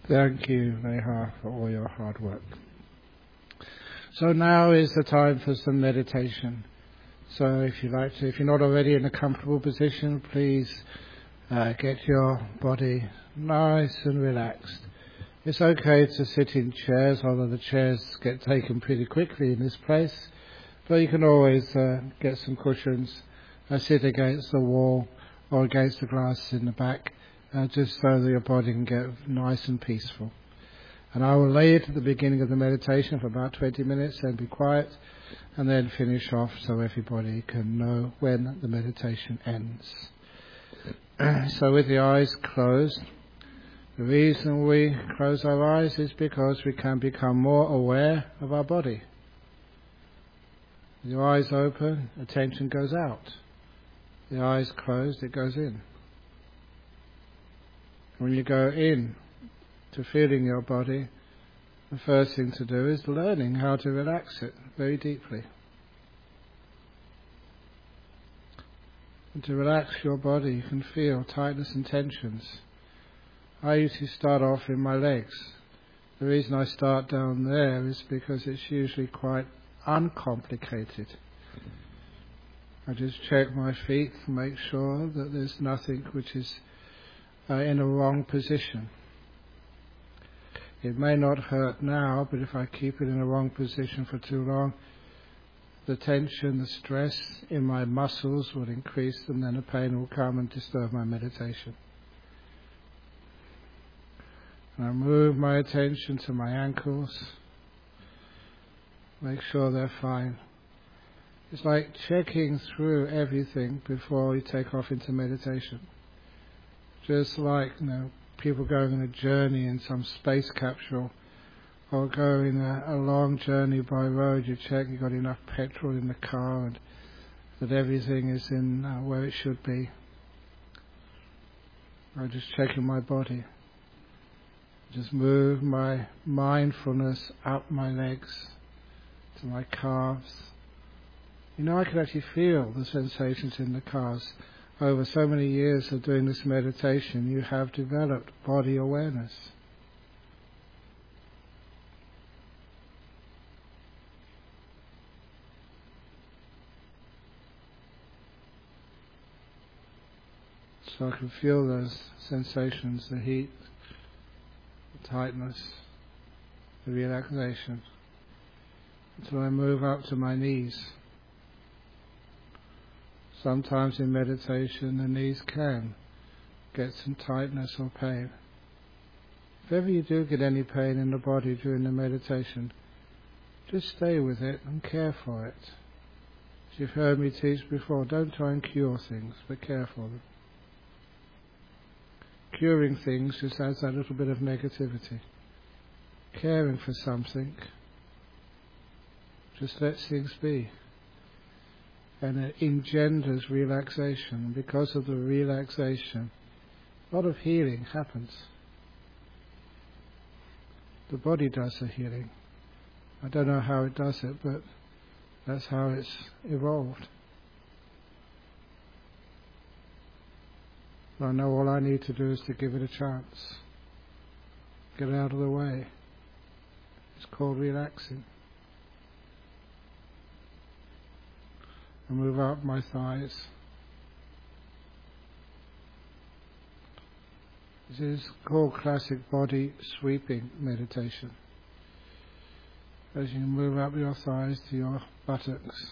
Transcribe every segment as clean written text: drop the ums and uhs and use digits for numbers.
Thank you, Neha, for all your hard work. So now is the time for some meditation. So if you're not already in a comfortable position, please get your body nice and relaxed. It's okay to sit in chairs, although the chairs get taken pretty quickly in this place. But you can always get some cushions, sit against the wall or against the glass in the back, just so that your body can get nice and peaceful. And I will lay it at the beginning of the meditation for about 20 minutes and be quiet, and then finish off so everybody can know when the meditation ends. So with the eyes closed, the reason we close our eyes is because we can become more aware of our body. With your eyes open, attention goes out. The eyes closed, it goes in. When you go in to feeling your body, the first thing to do is learning how to relax it very deeply. And to relax your body, you can feel tightness and tensions. I usually start off in my legs. The reason I start down there is because it's usually quite uncomplicated. I just check my feet and make sure that there's nothing which is in a wrong position. It may not hurt now, but if I keep it in a wrong position for too long, the tension, the stress in my muscles will increase, and then the pain will come and disturb my meditation. And I move my attention to my ankles, make sure they're fine. It's like checking through everything before we take off into meditation. Just like, people going on a journey in some space capsule, or going a long journey by road, you check you've got enough petrol in the car and that everything is in where it should be. I'm just checking my body. Just move my mindfulness up my legs to my calves. I can actually feel the sensations in the calves. Over so many years of doing this meditation, you have developed body awareness. So I can feel those sensations, the heat, the tightness, the relaxation, until I move up to my knees. Sometimes in meditation the knees can get some tightness or pain. If ever you do get any pain in the body during the meditation, just stay with it and care for it. As you've heard me teach before, don't try and cure things, but care for them. Curing things just adds that little bit of negativity. Caring for something just lets things be. And it engenders relaxation. Because of the relaxation, a lot of healing happens. The body does the healing. I don't know how it does it, but that's how it's evolved. I know all I need to do is to give it a chance. Get out of the way. It's called relaxing. I move up my thighs. This is called classic body sweeping meditation. As you move up your thighs to your buttocks,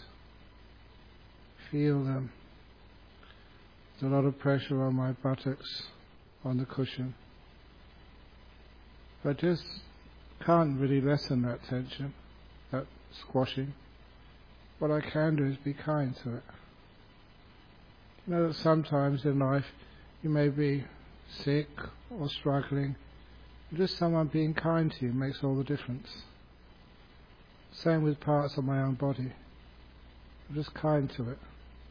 feel them. There's a lot of pressure on my buttocks on the cushion. But I just can't really lessen that tension, that squashing. What I can do is be kind to it. That sometimes in life you may be sick or struggling. Just someone being kind to you makes all the difference. Same with parts of my own body. I'm just kind to it.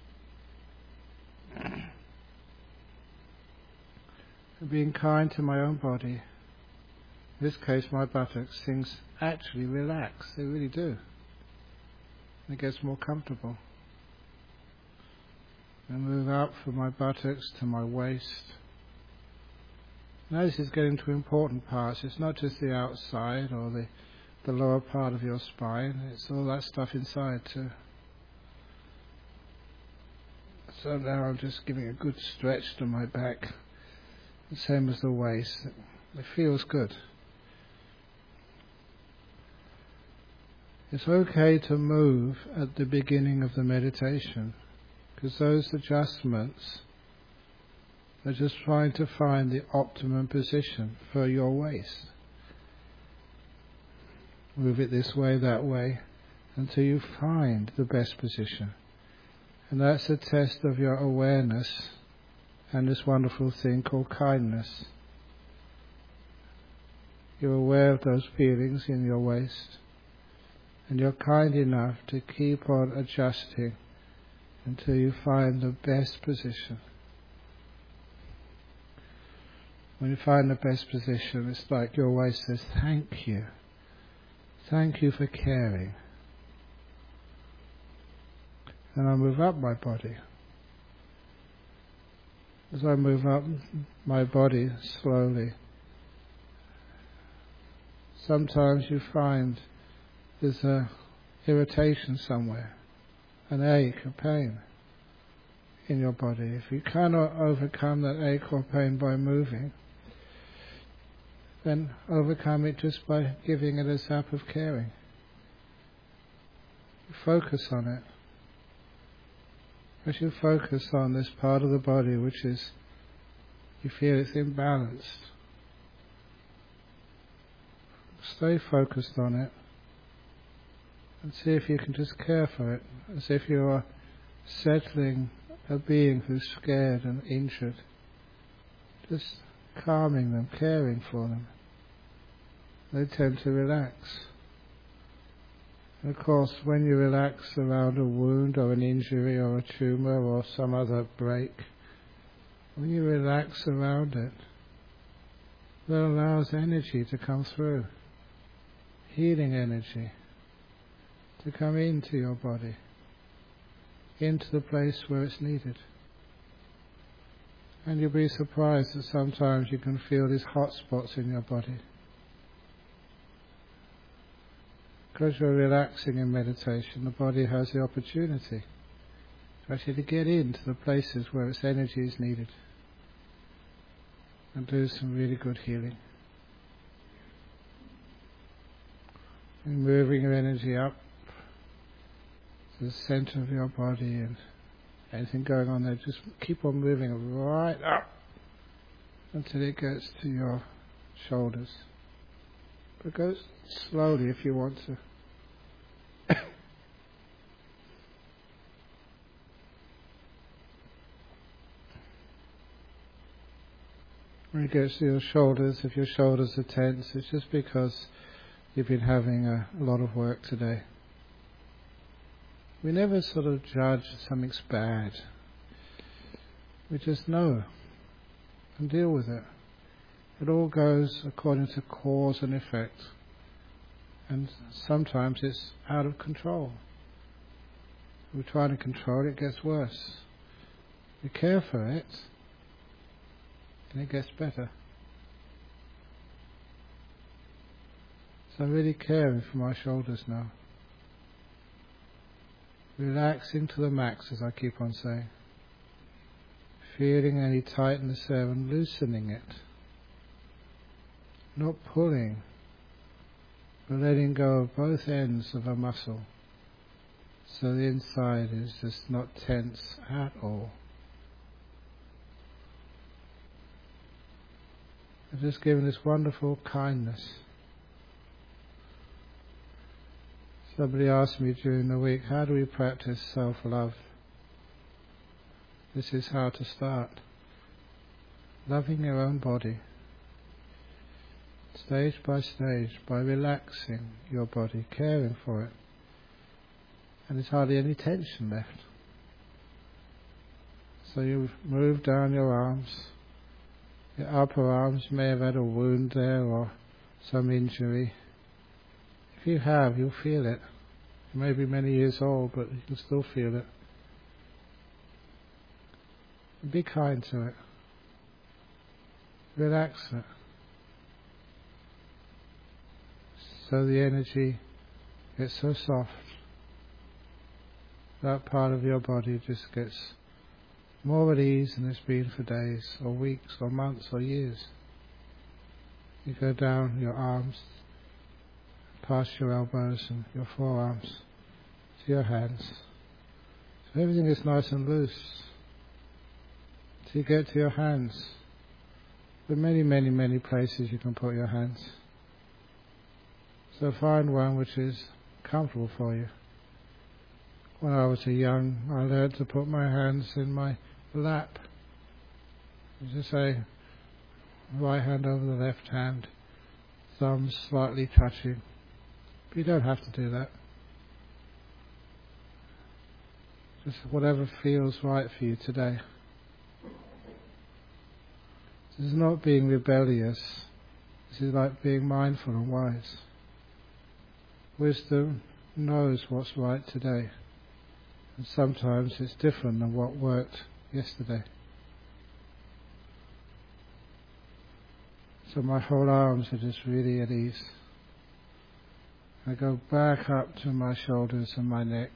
And being kind to my own body, in this case my buttocks, things actually relax. They really do. It gets more comfortable. And move up from my buttocks to my waist. Now this is getting to important parts. It's not just the outside or the lower part of your spine. It's all that stuff inside too. So now I'm just giving a good stretch to my back, the same as the waist. It feels good. It's okay to move at the beginning of the meditation, because those adjustments are just trying to find the optimum position for your waist. Move it this way, that way, until you find the best position. And that's a test of your awareness and this wonderful thing called kindness. You're aware of those feelings in your waist, and you're kind enough to keep on adjusting until you find the best position. When you find the best position, it's like your waist says, thank you. Thank you for caring. And I move up my body. As I move up my body slowly, sometimes you find there's a irritation somewhere, an ache, a pain in your body. If you cannot overcome that ache or pain by moving, then overcome it just by giving it a zap of caring. You focus on it. As you focus on this part of the body which is, you feel it's imbalanced, stay focused on it and see if you can just care for it, as if you are settling a being who's scared and injured, just calming them, caring for them. They tend to relax. And of course, when you relax around a wound or an injury or a tumour or some other break, when you relax around it, that allows energy to come through, healing energy, to come into your body, into the place where it's needed. And you'll be surprised that sometimes you can feel these hot spots in your body. Because you're relaxing in meditation, the body has the opportunity actually to get into the places where its energy is needed and do some really good healing. And moving your energy up to the center of your body, and anything going on there, just keep on moving right up until it gets to your shoulders. But go slowly if you want to. When it gets to your shoulders, if your shoulders are tense, it's just because you've been having a lot of work today. We never sort of judge something's bad. We just know and deal with it. It all goes according to cause and effect. And sometimes it's out of control. We try to control it, it gets worse. We care for it, and it gets better. So I'm really caring for my shoulders now. Relaxing to the max, as I keep on saying. Feeling any tightness there and loosening it. Not pulling, but letting go of both ends of a muscle, so the inside is just not tense at all. And just giving this wonderful kindness. Somebody asked me during the week, how do we practice self-love? This is how to start. Loving your own body. Stage by stage, by relaxing your body, caring for it. And there's hardly any tension left. So you move down your arms. Your upper arms may have had a wound there or some injury. If you have, you'll feel it. You may be many years old, but you can still feel it. And be kind to it. Relax it. So the energy gets so soft. That part of your body just gets more at ease than it's been for days or weeks or months or years. You go down your arms, past your elbows and your forearms to your hands. So everything is nice and loose. So you get to your hands. There are many, many, many places you can put your hands. So find one which is comfortable for you. When I was young, I learned to put my hands in my lap. As I say, right hand over the left hand, thumbs slightly touching. But you don't have to do that. Just whatever feels right for you today. This is not being rebellious. This is like being mindful and wise. Wisdom knows what's right today. And sometimes it's different than what worked yesterday. So my whole arms are just really at ease. I go back up to my shoulders and my neck.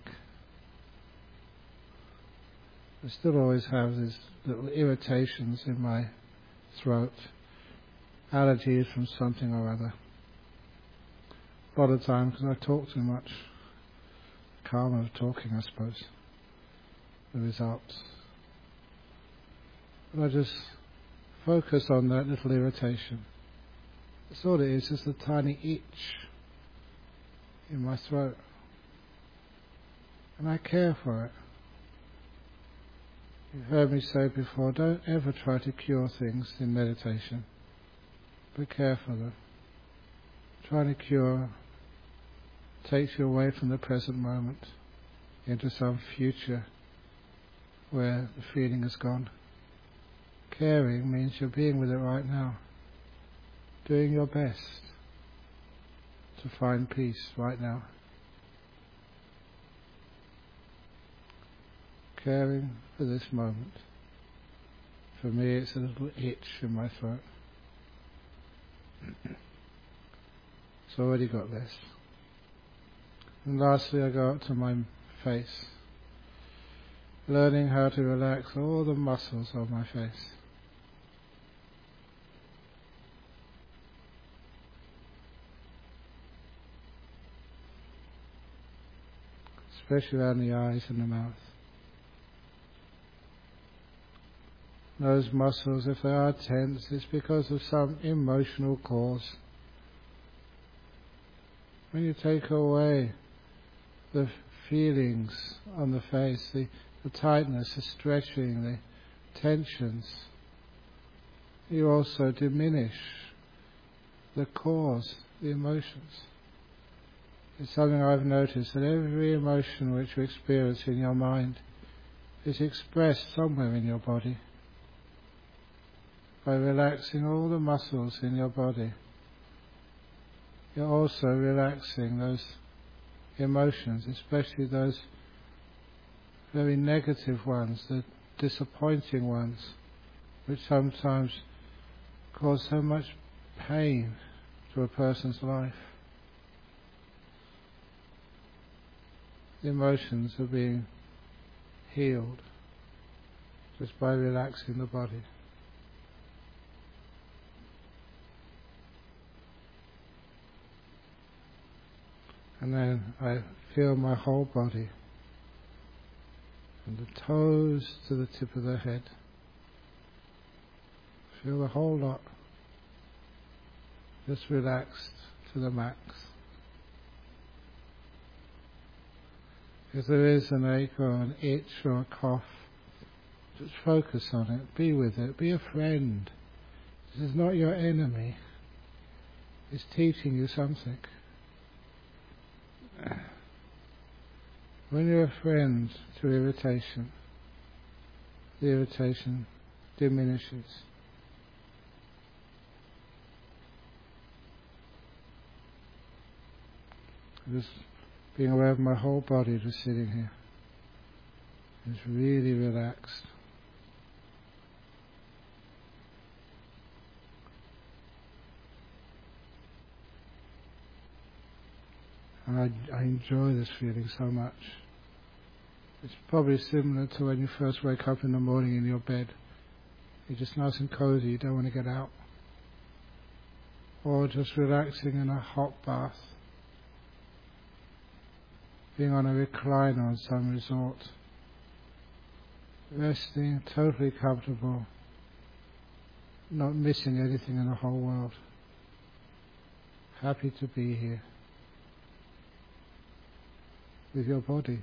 I still always have these little irritations in my throat, allergies from something or other. A lot of time because I talk too much. Karma of talking, I suppose, the results. But I just focus on that little irritation. That's all it is, just a tiny itch in my throat. And I care for it. You've heard me say before, don't ever try to cure things in meditation, but care for them. Trying to cure takes you away from the present moment into some future where the feeling is gone. Caring means you're being with it right now, doing your best to find peace right now. Caring for this moment. For me, it's a little itch in my throat. It's already got less. And lastly, I go up to my face, learning how to relax all the muscles of my face. Especially around the eyes and the mouth. Those muscles, if they are tense, it's because of some emotional cause. When you take away the feelings on the face, the tightness, the stretching, the tensions, you also diminish the cause, the emotions. It's something I've noticed, that every emotion which you experience in your mind is expressed somewhere in your body. By relaxing all the muscles in your body, you're also relaxing those emotions, especially those very negative ones, the disappointing ones, which sometimes cause so much pain to a person's life. The emotions are being healed just by relaxing the body. And then I feel my whole body, from the toes to the tip of the head. Feel the whole lot, just relaxed to the max. If there is an ache or an itch or a cough, just focus on it, be with it, be a friend. This is not your enemy. It's teaching you something. When you're a friend to irritation, the irritation diminishes. Just being aware of my whole body just sitting here is really relaxed. And I enjoy this feeling so much. It's probably similar to when you first wake up in the morning in your bed. You're just nice and cozy, you don't want to get out. Or just relaxing in a hot bath. Being on a recliner on some resort. Resting, totally comfortable. Not missing anything in the whole world. Happy to be here. With your body.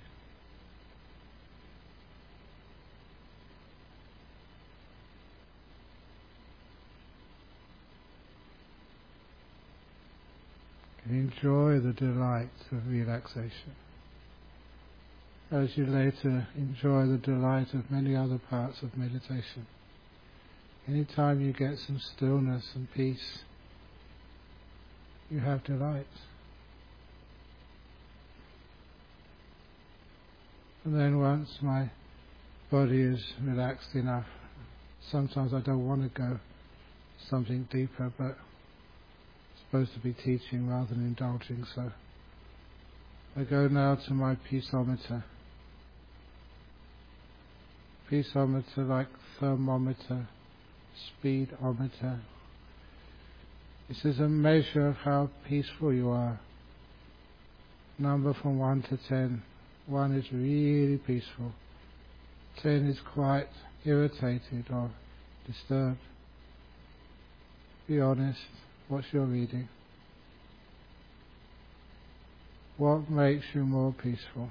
Enjoy the delight of relaxation, as you later enjoy the delight of many other parts of meditation. Anytime you get some stillness and peace, you have delight. And then once my body is relaxed enough, sometimes I don't want to go something deeper, but supposed to be teaching rather than indulging, so I go now to my peaceometer. Peaceometer like thermometer, speedometer. This is a measure of how peaceful you are. Number from 1 to 10. 1 is really peaceful. 10 is quite irritated or disturbed. Be honest. What's your reading? What makes you more peaceful?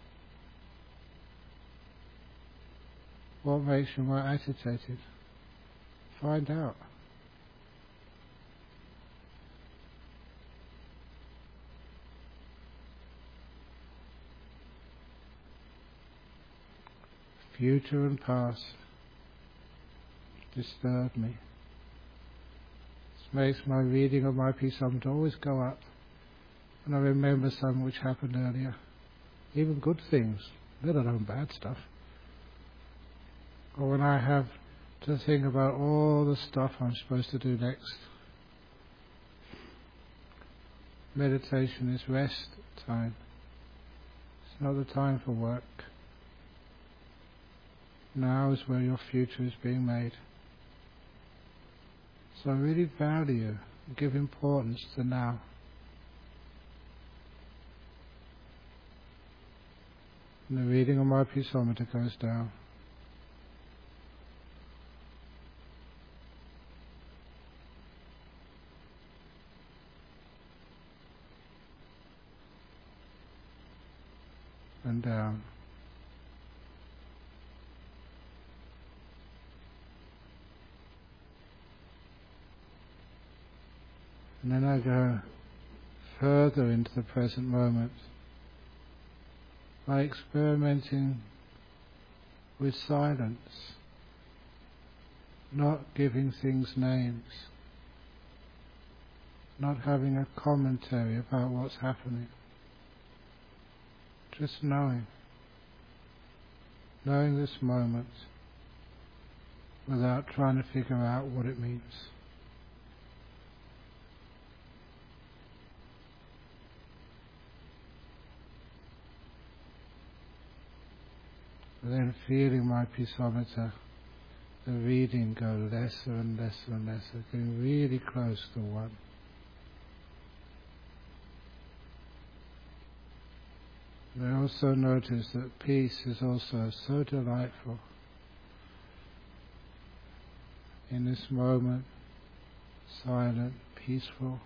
What makes you more agitated? Find out. Future and past disturb me. Makes my reading of my peaceometer always go up, and I remember something which happened earlier, even good things, let alone bad stuff. Or when I have to think about all the stuff I'm supposed to do next. Meditation is rest time. It's not the time for work. Now is where your future is being made. So I really value and give importance to now. And the reading of my peaceometer goes down. And down. And then I go further into the present moment by experimenting with silence, not giving things names, not having a commentary about what's happening, just knowing this moment without trying to figure out what it means. And then feeling my peaceometer, the reading go lesser and lesser and lesser, getting really close to 1. And I also notice that peace is also so delightful. In this moment, silent, peaceful.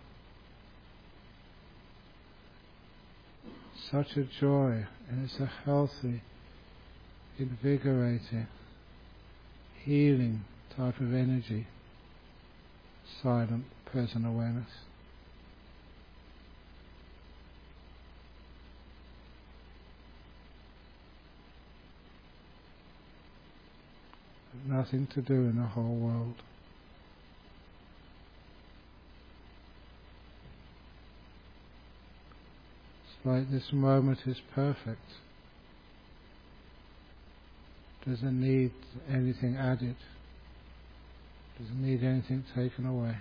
Such a joy, and it's a healthy, invigorating, healing type of energy, silent, present awareness. Nothing to do in the whole world. It's like this moment is perfect. Doesn't need anything added. Doesn't need anything taken away.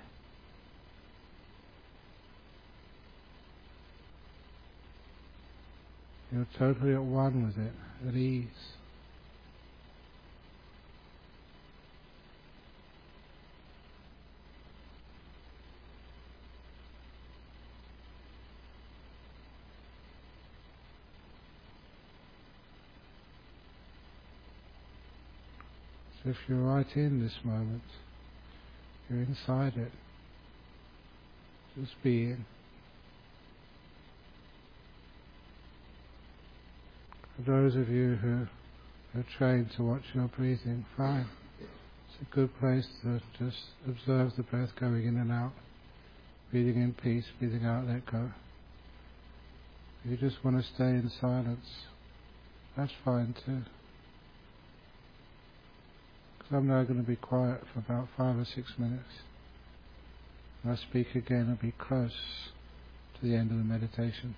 You're totally at one with it, at ease. So if you're right in this moment, you're inside it, just being. For those of you who are trained to watch your breathing, fine. It's a good place to just observe the breath going in and out, breathing in peace, breathing out, let go. If you just want to stay in silence, that's fine too. Because I'm now going to be quiet for about 5 or 6 minutes. When I speak again, I'll be close to the end of the meditation.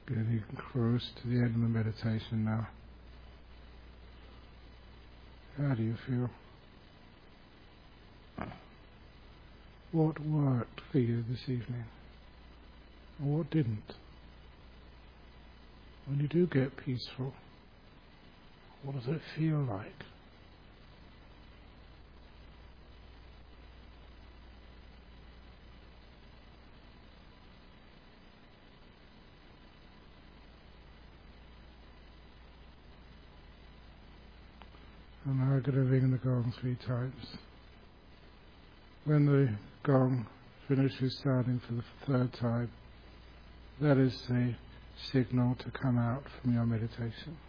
Getting close to the end of the meditation now. How do you feel? What worked for you this evening? And what didn't? When you do get peaceful, what does it feel like? And now I'm going to ring the gong 3 times. When the gong finishes sounding for the 3rd time, that is the signal to come out from your meditation.